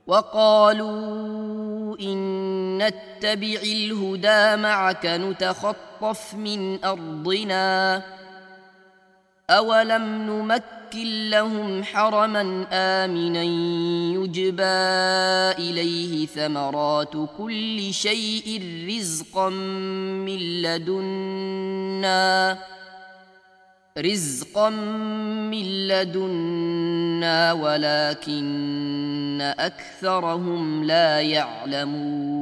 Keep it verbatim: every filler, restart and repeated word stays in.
وقالوا إن نتبع الهدى معك نتخطف من أرضنا أولم نمكن لهم حرما آمنا يجبى إليه ثمرات كل شيء رزقا من لدنا رزقا من لدنا ولكن أكثرهم لا يعلمون